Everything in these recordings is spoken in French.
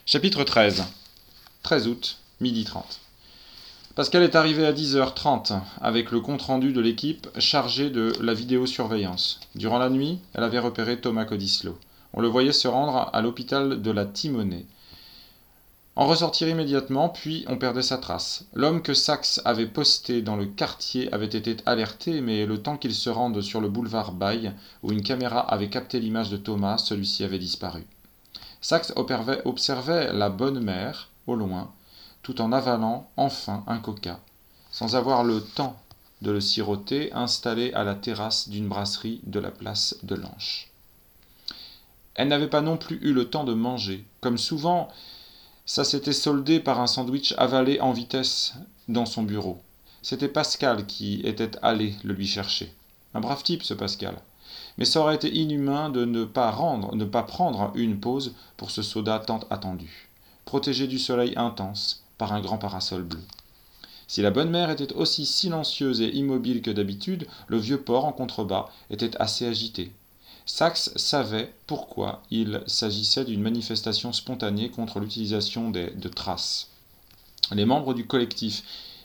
Chapitre 13. 13 août, 12h30. Pascal est arrivé à 10h30 avec le compte-rendu de l'équipe chargée de la vidéosurveillance. Durant la nuit, elle avait repéré Thomas Codislo. On le voyait se rendre à l'hôpital de la Timonée. En ressortir immédiatement, puis on perdait sa trace. L'homme que Saxe avait posté dans le quartier avait été alerté, mais le temps qu'il se rende sur le boulevard Baille, où une caméra avait capté l'image de Thomas, celui-ci avait disparu. Saxe observait la bonne mère, au loin, tout en avalant enfin un coca, sans avoir le temps de le siroter, installé à la terrasse d'une brasserie de la place de l'Anche. Elle n'avait pas non plus eu le temps de manger. Comme souvent, ça s'était soldé par un sandwich avalé en vitesse dans son bureau. C'était Pascal qui était allé le lui chercher. Un brave type, ce Pascal. Mais ça aurait été inhumain de ne pas prendre une pause pour ce soda tant attendu, protégé du soleil intense par un grand parasol bleu. Si la bonne mère était aussi silencieuse et immobile que d'habitude, le vieux port en contrebas était assez agité. Saxe savait pourquoi il s'agissait d'une manifestation spontanée contre l'utilisation de traces. Les membres du collectif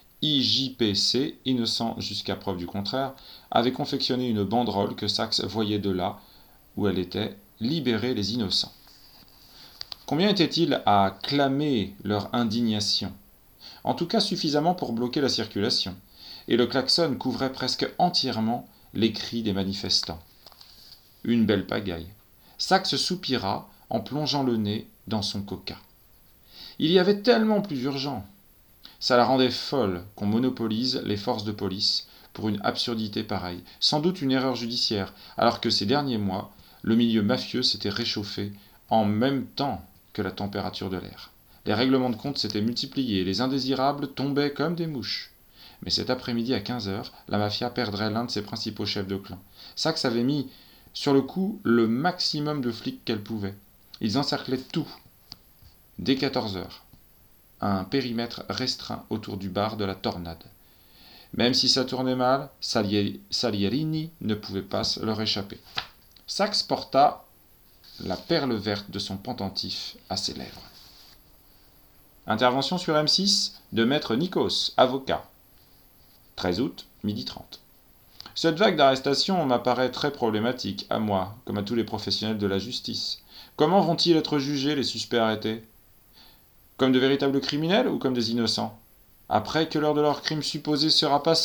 IJPC, innocent jusqu'à preuve du contraire, avaient confectionné une banderole que Saxe voyait de là où elle était « Libérer les innocents ». Combien étaient-ils à clamer leur indignation ? En tout cas suffisamment pour bloquer la circulation, et le klaxon couvrait presque entièrement les cris des manifestants. Une belle pagaille. Saxe soupira en plongeant le nez dans son coca. Il y avait tellement plus urgent. Ça la rendait folle qu'on monopolise les forces de police pour une absurdité pareille. Sans doute une erreur judiciaire, alors que ces derniers mois, le milieu mafieux s'était réchauffé en même temps que la température de l'air. Les règlements de compte s'étaient multipliés, les indésirables tombaient comme des mouches. Mais cet après-midi à 15h, la mafia perdrait l'un de ses principaux chefs de clan. Saxe avait mis sur le coup le maximum de flics qu'elle pouvait. Ils encerclaient tout. Dès 14h, un périmètre restreint autour du bar de la Tornade. Même si ça tournait mal, Salierini ne pouvait pas leur échapper. Saxe porta la perle verte de son pendentif à ses lèvres. Intervention sur M6 de maître Nikos, avocat. 13 août, 12h30. Cette vague d'arrestations m'apparaît très problématique, à moi, comme à tous les professionnels de la justice. Comment vont-ils être jugés, les suspects arrêtés ? Comme de véritables criminels ou comme des innocents ? Après que l'heure de leur crime supposé sera passée ?